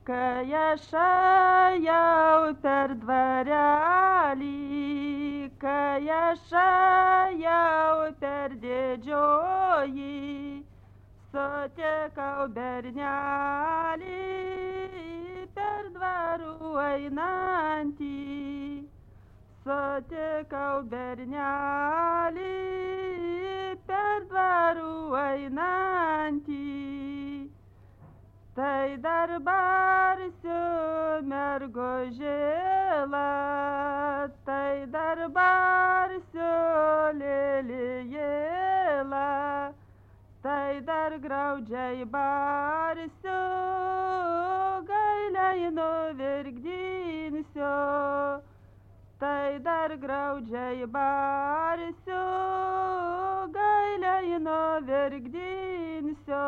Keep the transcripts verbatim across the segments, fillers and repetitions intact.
Kai aš ėjau per dvarelį, kai aš ėjau per didžioji, sutikau bernelį per dvarų einantį. Sutikau bernelį per dvarų einantį. Tai dar barsiu mergužėlą, tai dar barsiu lelijėlą, tai dar graudžiai barsiu, gailiai nuvirgdinsiu, tai dar graudžiai barsiu, gailiai nuvirgdinsiu.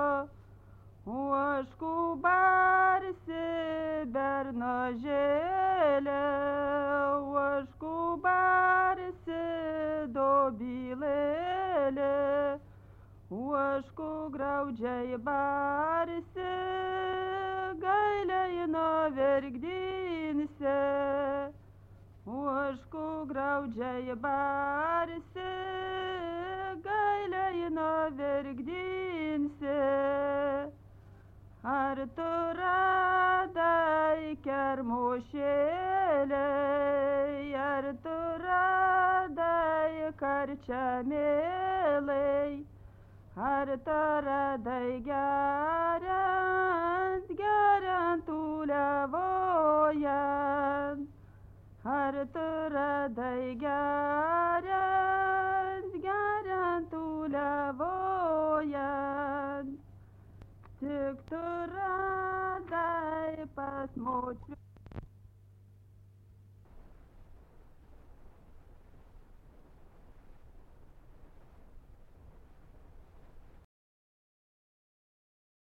Ožkų barsi bernožėlė, ožkų barsi dobylėlė, ožkų graudžiai barsi, gailiai nuvirgdinsi, ožkų graudžiai barsi, gailiai nuvirgdinsi. Ar tu radai kermušėlį, ar tu radai karčiamėlį, ar tu radai geriant, geriant uliavojant, ar tu radai geriant, geriant uliavojant. Tik tu radai pas močiutę.